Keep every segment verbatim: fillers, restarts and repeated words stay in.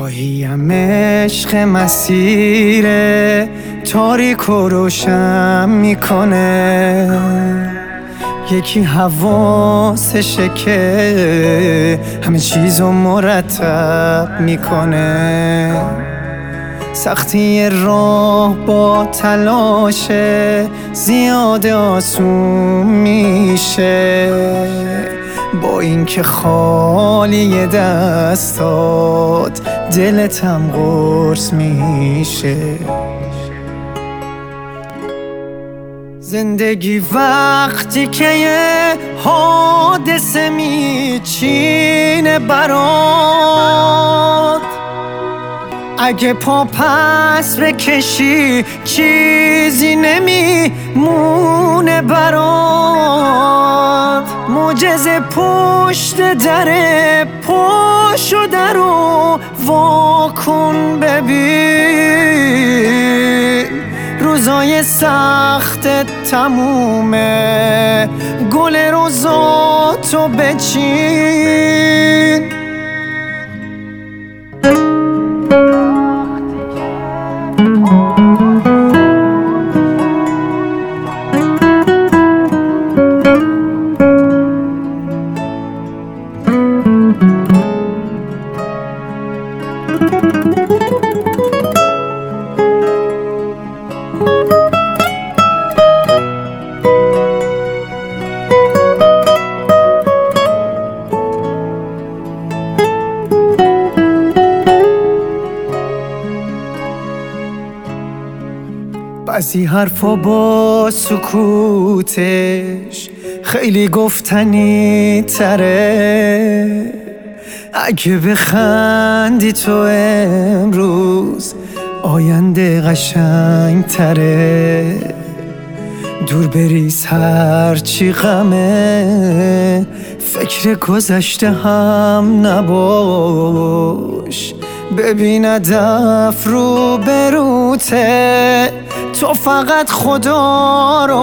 گاهیم عشق مسیر تاریک و روشن میکنه، یکی حواسشه که همه چیزو مرتب میکنه. سختی راه با تلاش زیاد آسون میشه، با اینکه خالی دستات دلتم قرص میشه. زندگی وقتی که یه حادثه میچینه برات، اگه پا پس بکشی چیزی نمیمونه برات. معجزه پشت دره، پاشو درو واکن ببین، روزای سخت تمومه، گل روزاتو بچین. بعضی حرفا با سکوتش خیلی گفتنی تره، اگه بخندی تو امروز آینده قشنگ تره. دور بریز هرچی غمه، فکر گذشته هم نباش، ببین هدف رو بروته، تو فقط خدا رو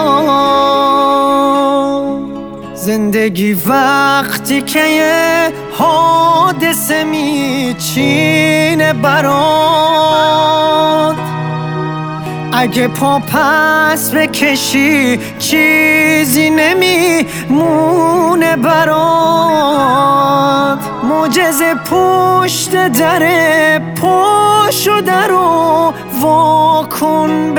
با. زندگی وقتی که یه حادثه میچینه برات، اگه پا پس بکشی چیزی نمیمونه برات. معجزه پشت دره، پاشو درو واکن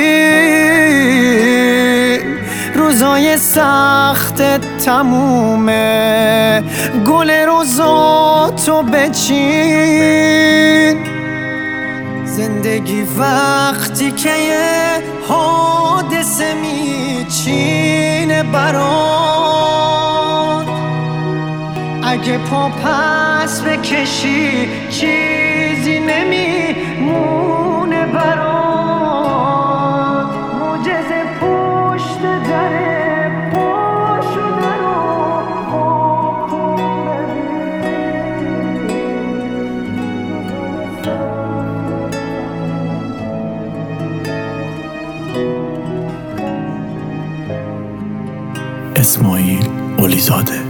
ببین، روزای سخت تمومه، گل روزاتو بچین. زندگی وقتی که یه حادثه میچینه برات، اگه پا پس بکشی چیزی نمیمونه برات. معجزه پشت دره، پاشو درو واکن ببین. اسماعیل اولیزاده.